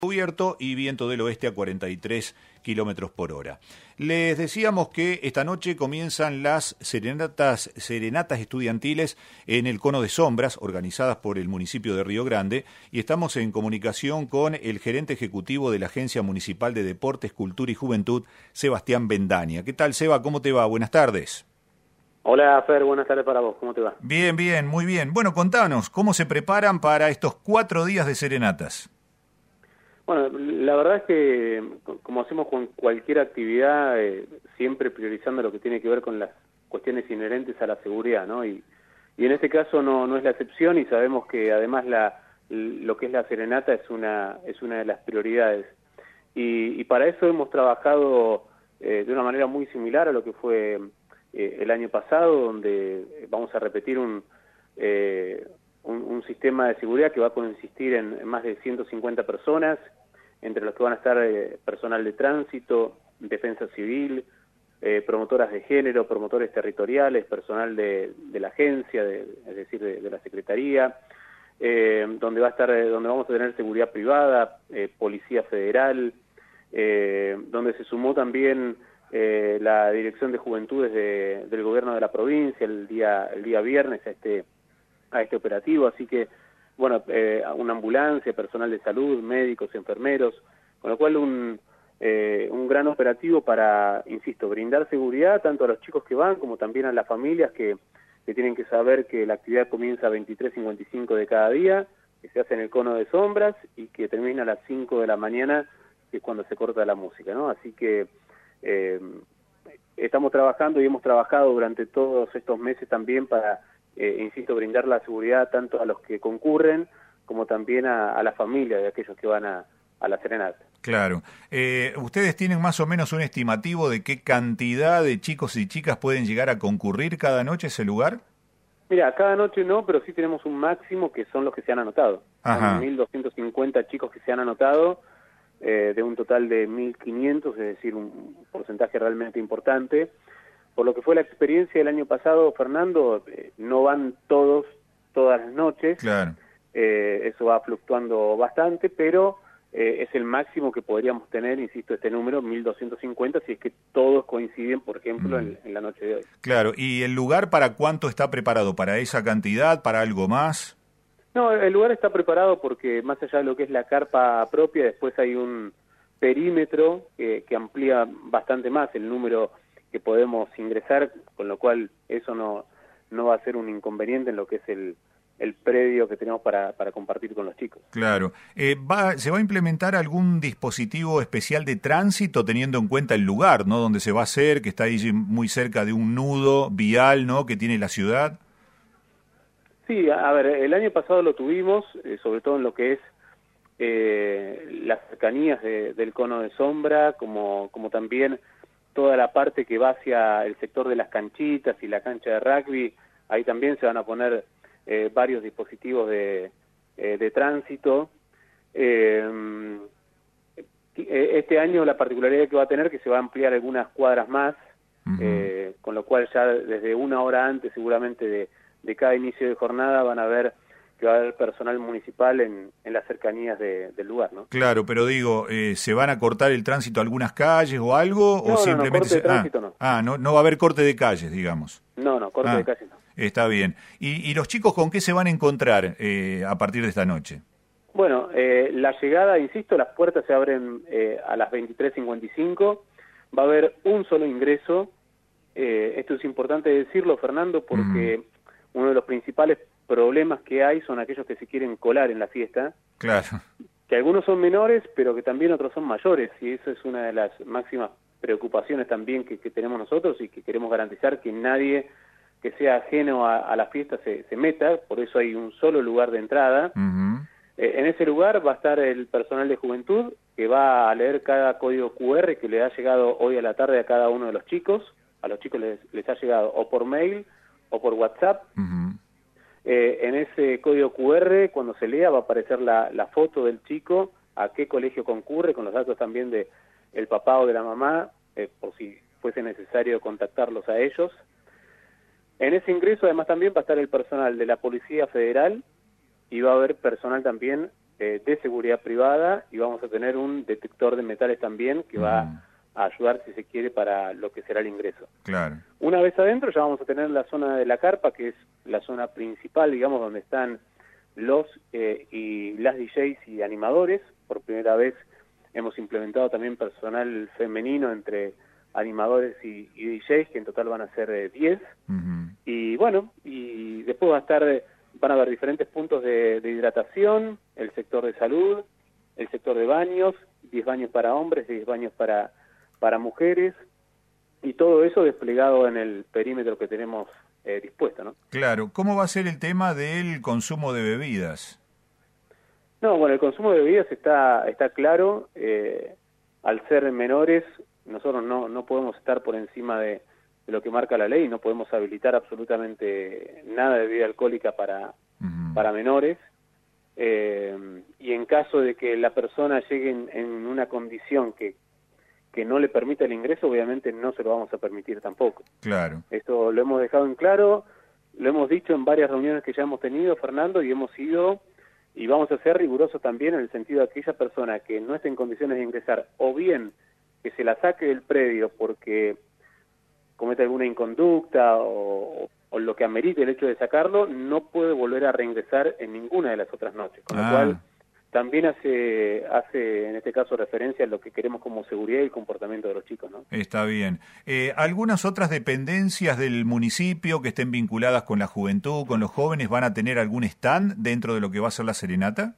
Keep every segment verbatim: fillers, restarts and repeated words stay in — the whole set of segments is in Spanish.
Cubierto y viento del oeste a cuarenta y tres kilómetros por hora. Les decíamos que esta noche comienzan las serenatas, serenatas estudiantiles en el Cono de Sombras, organizadas por el municipio de Río Grande, y estamos en comunicación con el gerente ejecutivo de la Agencia Municipal de Deportes, Cultura y Juventud, Sebastián Bendaña. ¿Qué tal, Seba? ¿Cómo te va? Buenas tardes. Hola, Fer, buenas tardes para vos. ¿Cómo te va? Bien, bien, muy bien. Bueno, contanos, ¿cómo se preparan para estos cuatro días de serenatas? Bueno, la verdad es que, como hacemos con cualquier actividad, eh, siempre priorizando lo que tiene que ver con las cuestiones inherentes a la seguridad, ¿no? Y, y en este caso no, no es la excepción, y sabemos que además la, lo que es la serenata es una, es una de las prioridades. Y, y para eso hemos trabajado eh, de una manera muy similar a lo que fue eh, el año pasado, donde vamos a repetir un... Eh, Un, un sistema de seguridad que va a consistir en, en más de ciento cincuenta personas, entre los que van a estar eh, personal de tránsito, defensa civil, eh, promotoras de género, promotores territoriales, personal de, de la agencia, de, es decir, de, de la Secretaría, eh, donde va a estar, eh, donde vamos a tener seguridad privada, eh, Policía Federal, eh, donde se sumó también eh, la Dirección de Juventudes de, del Gobierno de la provincia el día, el día viernes a este a este operativo, así que, bueno, eh, una ambulancia, personal de salud, médicos, enfermeros, con lo cual un, eh, un gran operativo para, insisto, brindar seguridad tanto a los chicos que van como también a las familias que, que tienen que saber que la actividad comienza a veintitrés cincuenta y cinco de cada día, que se hace en el Cono de Sombras y que termina a las cinco de la mañana, que es cuando se corta la música, ¿no? Así que eh, estamos trabajando y hemos trabajado durante todos estos meses también para Eh, insisto, brindar la seguridad tanto a los que concurren como también a, a la familia de aquellos que van a, a la serenata. Claro. Eh, ¿Ustedes tienen más o menos un estimativo de qué cantidad de chicos y chicas pueden llegar a concurrir cada noche a ese lugar? Mira, cada noche no, pero sí tenemos un máximo que son los que se han anotado. Ajá. Son mil doscientos cincuenta chicos que se han anotado, eh, de un total de mil quinientos, es decir, un porcentaje realmente importante. Por lo que fue la experiencia del año pasado, Fernando, eh, no van todos, todas las noches, Claro. eh, eso va fluctuando bastante, pero eh, es el máximo que podríamos tener, insisto, este número, mil doscientos cincuenta, si es que todos coinciden, por ejemplo, mm. en, en la noche de hoy. Claro, ¿y el lugar para cuánto está preparado? ¿Para esa cantidad? ¿Para algo más? No, el lugar está preparado porque más allá de lo que es la carpa propia, después hay un perímetro que, que amplía bastante más el número que podemos ingresar, con lo cual eso no, no va a ser un inconveniente en lo que es el, el predio que tenemos para, para compartir con los chicos. Claro. Eh, va, ¿Se va a implementar algún dispositivo especial de tránsito teniendo en cuenta el lugar, ¿no? Donde se va a hacer, que está ahí muy cerca de un nudo vial, ¿no? Que tiene la ciudad. Sí, a ver, el año pasado lo tuvimos, eh, sobre todo en lo que es eh, las cercanías de, del Cono de Sombra, como, como también toda la parte que va hacia el sector de las canchitas y la cancha de rugby. Ahí también se van a poner eh, varios dispositivos de, eh, de tránsito. Eh, este año la particularidad que va a tener es que se va a ampliar algunas cuadras más, uh-huh. eh, con lo cual ya desde una hora antes seguramente de, de cada inicio de jornada van a ver que va a haber personal municipal en, en las cercanías de, del lugar, ¿no? Claro, pero digo, eh, ¿se van a cortar el tránsito a algunas calles o algo? No, o simplemente no, no, corte se... de tránsito ah, no. Ah, no, no va a haber corte de calles, digamos. No, no, corte ah, de calles no. Está bien. ¿Y, y los chicos con qué se van a encontrar eh, a partir de esta noche? Bueno, eh, la llegada, insisto, las puertas se abren eh, a las veintitrés cincuenta y cinco, va a haber un solo ingreso, eh, esto es importante decirlo, Fernando, porque mm. uno de los principales problemas que hay son aquellos que se quieren colar en la fiesta. Claro. Que algunos son menores, pero que también otros son mayores, y eso es una de las máximas preocupaciones también que, que tenemos nosotros y que queremos garantizar que nadie que sea ajeno a, a la fiesta se, se meta, por eso hay un solo lugar de entrada. Uh-huh. Eh, en ese lugar va a estar el personal de juventud que va a leer cada código cu erre que le ha llegado hoy a la tarde a cada uno de los chicos. A los chicos les, les ha llegado o por mail o por WhatsApp. Uh-huh. Eh, en ese código cu erre, cuando se lea, va a aparecer la, la foto del chico, a qué colegio concurre, con los datos también de el papá o de la mamá, eh, por si fuese necesario contactarlos a ellos. En ese ingreso, además, también va a estar el personal de la Policía Federal y va a haber personal también eh, de seguridad privada y vamos a tener un detector de metales también que va Mm. a ayudar, si se quiere, para lo que será el ingreso. Claro. Una vez adentro ya vamos a tener la zona de la carpa, que es la zona principal, digamos, donde están los eh, y las D Js y animadores. Por primera vez hemos implementado también personal femenino entre animadores y, y D Js, que en total van a ser eh, diez. Uh-huh. Y bueno, y después va a estar, eh, van a haber diferentes puntos de, de hidratación, el sector de salud, el sector de baños, diez baños para hombres, diez baños para, para mujeres, y todo eso desplegado en el perímetro que tenemos eh, dispuesto, ¿no? Claro. ¿Cómo va a ser el tema del consumo de bebidas? No, bueno, el consumo de bebidas está, está claro. Eh, al ser menores, nosotros no, no podemos estar por encima de, de lo que marca la ley, no podemos habilitar absolutamente nada de bebida alcohólica para, uh-huh. para menores. Eh, y en caso de que la persona llegue en, en una condición que, que no le permita el ingreso, obviamente no se lo vamos a permitir tampoco. Claro. Esto lo hemos dejado en claro, lo hemos dicho en varias reuniones que ya hemos tenido, Fernando, y hemos ido, y vamos a ser rigurosos también en el sentido de aquella persona que no esté en condiciones de ingresar, o bien que se la saque del predio porque comete alguna inconducta o, o lo que amerite el hecho de sacarlo, no puede volver a reingresar en ninguna de las otras noches. Con ah. lo cual también hace, hace en este caso referencia a lo que queremos como seguridad y el comportamiento de los chicos, ¿no? Está bien. Eh, ¿Algunas otras dependencias del municipio que estén vinculadas con la juventud, con los jóvenes, van a tener algún stand dentro de lo que va a ser la serenata?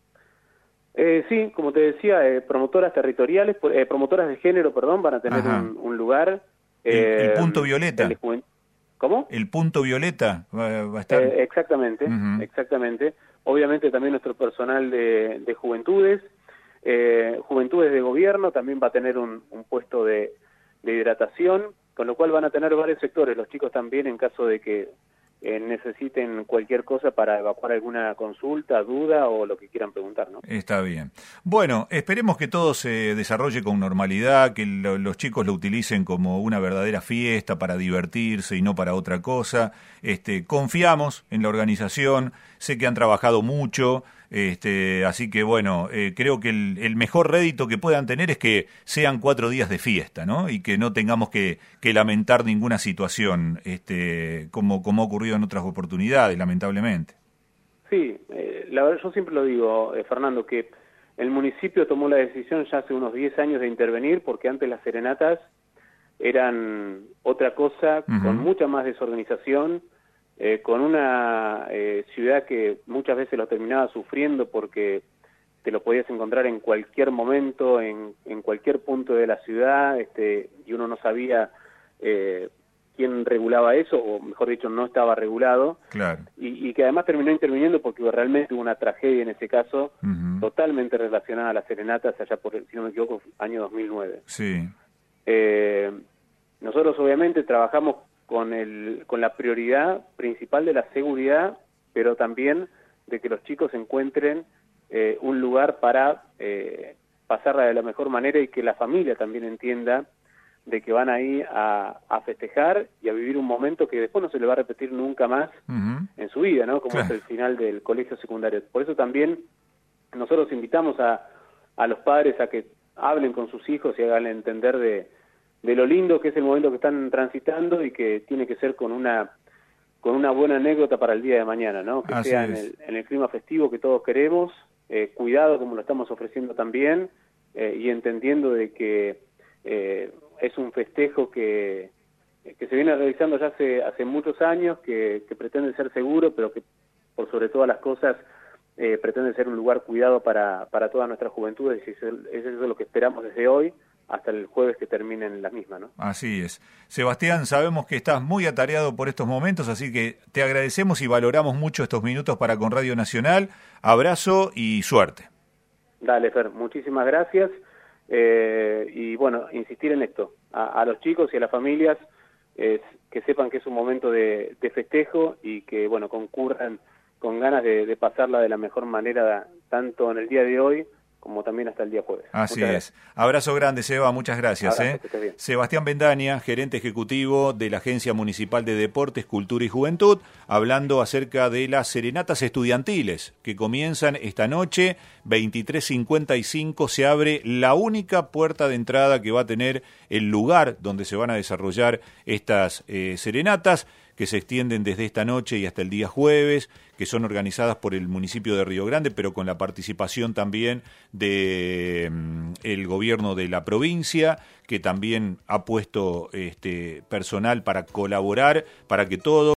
Eh, sí, como te decía, eh, promotoras territoriales, eh, promotoras de género, perdón, van a tener un, un lugar. El, eh, el punto violeta. El de ¿Cómo? El punto violeta va, va a estar. Eh, exactamente, uh-huh. exactamente. Obviamente también nuestro personal de, de juventudes, eh, juventudes de gobierno también va a tener un, un puesto de, de hidratación, con lo cual van a tener varios sectores, los chicos también en caso de que eh, necesiten cualquier cosa para evacuar alguna consulta, duda o lo que quieran preguntar, ¿no? Está bien. Bueno, esperemos que todo se desarrolle con normalidad, que lo, los chicos lo utilicen como una verdadera fiesta para divertirse y no para otra cosa. Este, confiamos en la organización, sé que han trabajado mucho, este, así que bueno, eh, creo que el, el mejor rédito que puedan tener es que sean cuatro días de fiesta, ¿no? Y que no tengamos que, que lamentar ninguna situación, este, como, como ha ocurrido en otras oportunidades, lamentablemente. Sí, eh, la verdad yo siempre lo digo, eh, Fernando, que el municipio tomó la decisión ya hace unos diez años de intervenir porque antes las serenatas eran otra cosa, uh-huh. con mucha más desorganización, eh, con una eh, ciudad que muchas veces lo terminaba sufriendo porque te lo podías encontrar en cualquier momento, en, en cualquier punto de la ciudad, este, y uno no sabía eh, quién regulaba eso, o mejor dicho, no estaba regulado, claro. y, y que además terminó interviniendo porque realmente hubo una tragedia en ese caso, uh-huh. totalmente relacionada a las serenatas allá por, si no me equivoco, año dos mil nueve. Sí. Eh, nosotros obviamente trabajamos con, el, con la prioridad principal de la seguridad, pero también de que los chicos encuentren eh, un lugar para eh, pasarla de la mejor manera y que la familia también entienda de que van ahí a, a festejar y a vivir un momento que después no se le va a repetir nunca más uh-huh. en su vida, ¿no? Como claro. es el final del colegio secundario. Por eso también nosotros invitamos a, a los padres a que hablen con sus hijos y hagan entender de, de lo lindo que es el momento que están transitando y que tiene que ser con una con una buena anécdota para el día de mañana, ¿no? Que Así sea en el, en el clima festivo que todos queremos, eh, cuidado como lo estamos ofreciendo también, eh, y entendiendo de que eh, es un festejo que, que se viene realizando ya hace, hace muchos años, que, que pretende ser seguro, pero que por sobre todas las cosas eh, pretende ser un lugar cuidado para, para toda nuestra juventud, y eso es eso lo que esperamos desde hoy hasta el jueves que terminen las mismas, ¿no? Así es. Sebastián, sabemos que estás muy atareado por estos momentos, así que te agradecemos y valoramos mucho estos minutos para con Radio Nacional. Abrazo y suerte. Dale, Fer, muchísimas gracias. Eh, y bueno, insistir en esto, a, a los chicos y a las familias, eh, que sepan que es un momento de, de festejo y que, bueno, concurran con ganas de, de pasarla de la mejor manera, tanto en el día de hoy como también hasta el día jueves. Así es. Abrazo grande, Seba, muchas gracias. Abrazo, ¿eh? que estés bien. Sebastián Bendaña, gerente ejecutivo de la Agencia Municipal de Deportes, Cultura y Juventud, hablando acerca de las serenatas estudiantiles que comienzan esta noche, veintitrés cincuenta y cinco, se abre la única puerta de entrada que va a tener el lugar donde se van a desarrollar estas eh, serenatas, que se extienden desde esta noche y hasta el día jueves, que son organizadas por el municipio de Río Grande, pero con la participación también de mm, el gobierno de la provincia, que también ha puesto este personal para colaborar, para que todo